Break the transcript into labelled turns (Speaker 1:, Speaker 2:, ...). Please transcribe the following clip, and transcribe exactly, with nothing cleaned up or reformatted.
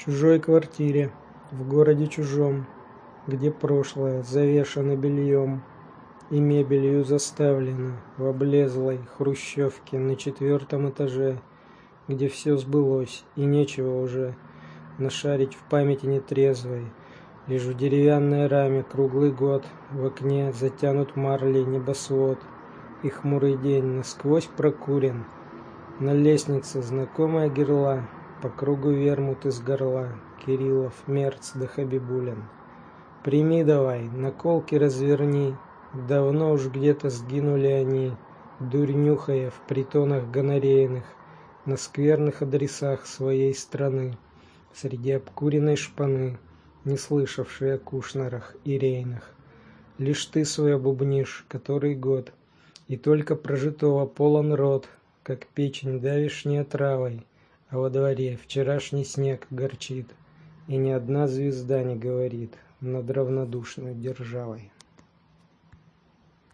Speaker 1: чужой квартире, в городе чужом, где прошлое завешано бельем и мебелью заставлено в облезлой хрущевке на четвертом этаже, где все сбылось и нечего уже нашарить в памяти нетрезвой. Лишь в деревянной раме круглый год в окне затянут марлей небосвод, и хмурый день насквозь прокурен. На лестнице знакомая герла, по кругу вермут из горла Кириллов, Мерц да Хабибулин. Прими давай, наколки разверни, давно уж где-то сгинули они, дурь нюхая в притонах гонорейных, на скверных адресах своей страны, среди обкуренной шпаны, не слышавшей о Кушнерах и Рейнах. Лишь ты свой бубнишь, который год, и только прожитого полон рот, как печень давишней отравой, а во дворе вчерашний снег горчит, и ни одна звезда не говорит над равнодушной державой.